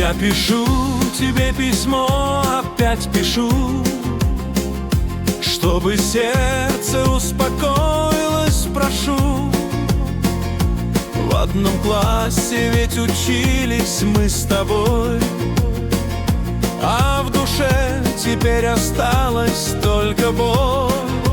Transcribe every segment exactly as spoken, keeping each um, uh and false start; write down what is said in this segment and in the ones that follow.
Я пишу тебе письмо, опять пишу, чтобы сердце успокоилось, прошу. В одном классе ведь учились мы с тобой, а в душе теперь осталась только боль.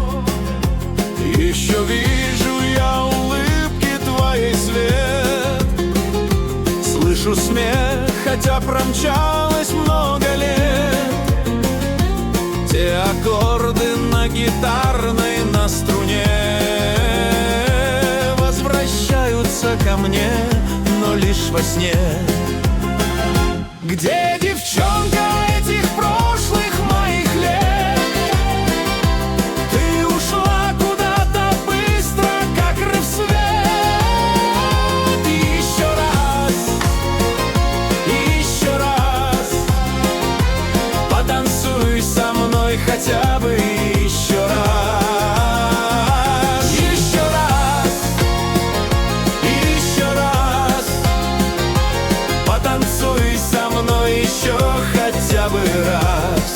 Еще вижу я улыбки твоей свет, слышу смех, хотя промчалось много лет. Те аккорды на гитарной на струне возвращаются ко мне, но лишь во сне. Где девчонка этих прошлых моих лет? Ты ушла куда-то быстро, как рассвет. И еще раз, еще раз потанцуй со мной хотя бы еще раз. Еще раз, еще раз потанцуй со мной еще хотя бы раз.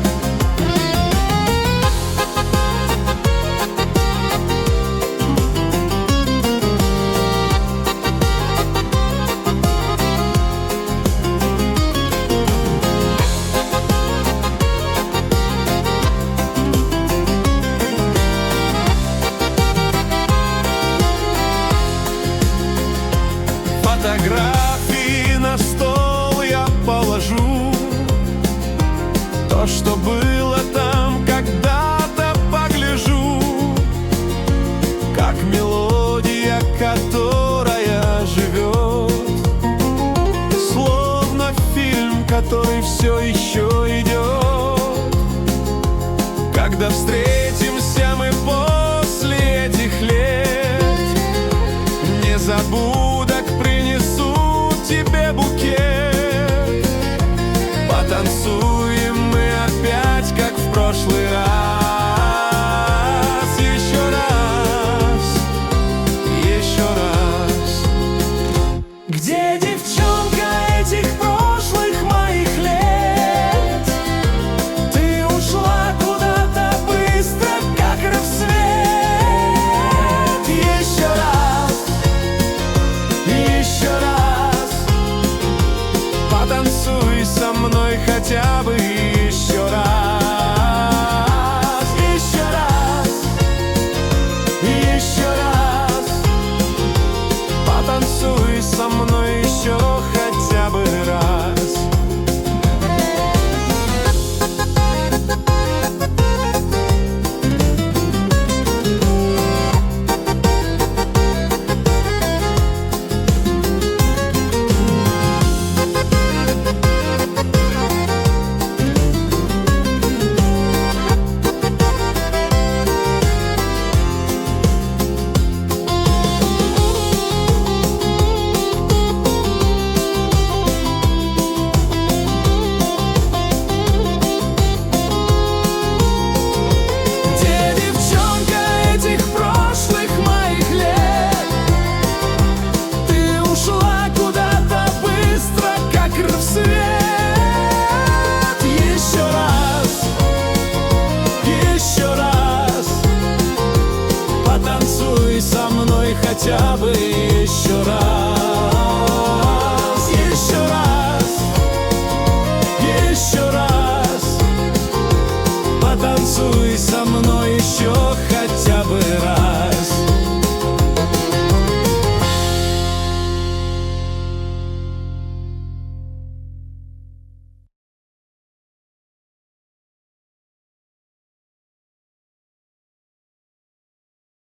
Фотографии на стол я положу, то, что было там, когда-то погляжу, как мелодия, которая живет, словно фильм, который все еще идет. Когда встретимся мы после этих лет, незабудок принесу тебе букет. Потанцуем мы опять, как в прошлый раз. Еще раз, еще раз. Где девчонка этих прошлых моих лет? Ты ушла куда-то быстро, как рассвет. Еще раз, еще раз потанцуй со мной хотя бы еще раз. Еще раз, еще раз потанцуй со мной еще хотя бы раз. Хотя бы